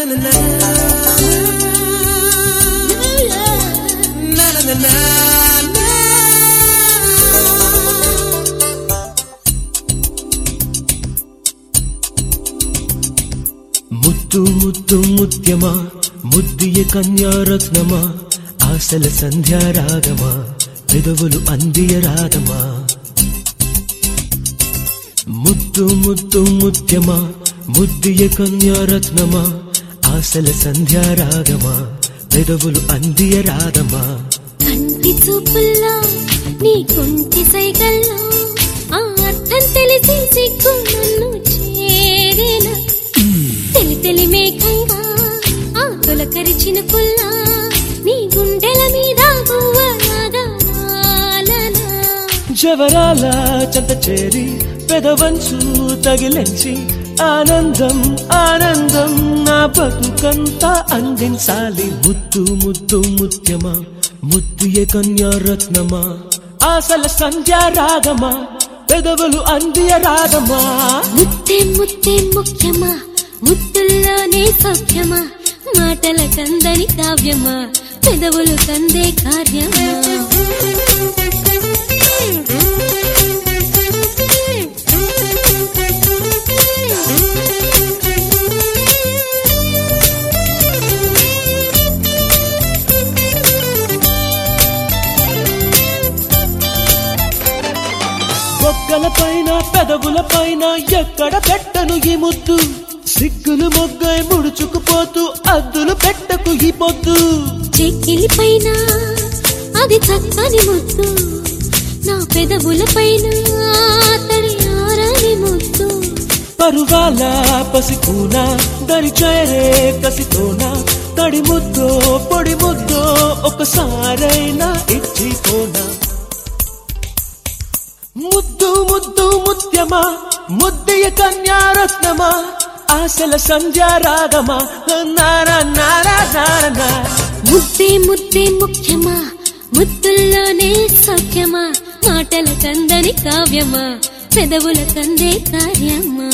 ముద్దు ముద్దు ముత్యమా ముద్దియ కన్యారత్నమా ఆశల సంధ్యారాగమా పెదవులు అందియ రాగమా ముద్దు ముద్దు ముత్యమా ముద్దియ కన్యారత్నమా ఆశల సంధ్యారాగమా పెదవులు అందియ రాగమా కంటి చూపుల్లో నీ కొంటి సైగల్లో ఆ అర్థం తెలిసి సిగ్గు నన్ను చేరేనా తెలి తెలి మేఘంగా ఆ తొలకరిచిన పుల్లా నీ గుండెల మీద గువ్వలాగా వాలనా జవరాల చెంత చేరి పెదవంచు తగిలించి ఆనందం ఆనందం నా బతుకంతా అందించాలి ముద్దు ముద్దు ముత్యమా ముద్దియ కన్యారత్నమా ఆశల సంధ్యారాగమా పెదవులు అందియ రాగమా ముద్దే ముద్దే ముఖ్యమా ముద్దుల్లోనే సౌఖ్యమా మాటల కందని కావ్యమా పెదవులు కందే కార్యమా బొగ్గల పైన పెదవుల పైన ఎక్కడ పెట్టను ఈ ముద్దు సిగ్గులు మొగ్గై ముడుచుకుపోతూ అద్దులు పెట్టకు ఈ పొద్దు చెక్కిలి పైన అది చక్కని ముద్దు నా పెదవుల పైన తడి ఆరని ముద్దు పరువాల పసికూన దరి చేరే కసితోన తడి ముద్దో పొడి ముద్దో ఒకసారైనా ఇచ్చిపోనా ముద్దు ముద్దు ముత్యమా ముద్దియ కన్యారత్నమా ఆశల సంధ్యారాగమా నారా నారా నారా ముద్దే ముద్దే ముఖ్యమా ముద్దుల్లోనే సౌఖ్యమా మాటల కందని కావ్యమా పెదవుల కందే కార్యమా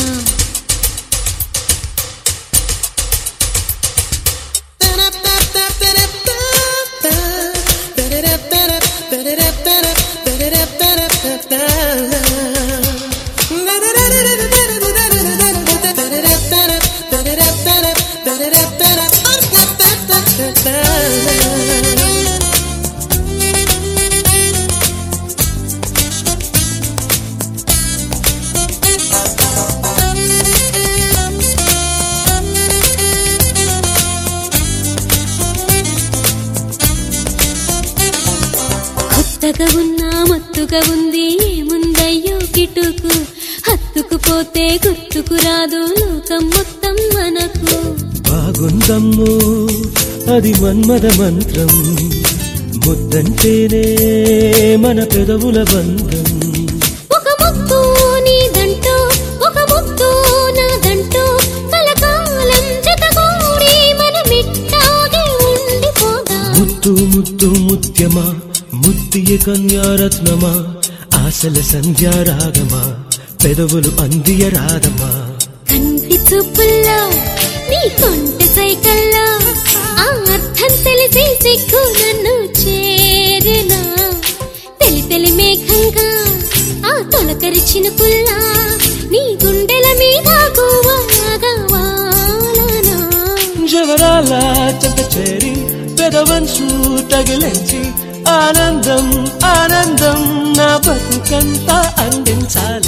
కొత్తగా ఉన్నా మత్తుగా ఉంది ఏముందయ్యో కిటుకు హత్తుకుపోతే గుర్తుకు రాదు లోకం మొత్తం మనకు బాగుందమ్ము అది మన్మద మంత్రం ముద్దంటేనే మన పెదవుల బంధం ఒక ముద్దు నీదంటూ ఒక ముద్దు నాదంటూ కలకాలం జతగూడి మనమిట్టాగే ఉండిపోదాం ముద్దు ముద్దు ముత్యమా ముద్దియ కన్యారత్నమా ఆశల సంధ్యారాగమా పెదవులు అందియ రాగమా కంటి చూపుల్లో నీ కొంటి సైకల్లో ఆ అర్థం తెలిసి సిగ్గు నన్ను చేరేనా తెలి తెలి మేఘంగా ఆ తొలకరిచిన పుల్లా నీ గుండెల మీద గువ్వలాగా వాలనా జవరాల చెంత చేరి పెదవంచు తగిలించి ఆనందం ఆనందం నా బతుకంతా అందించాలి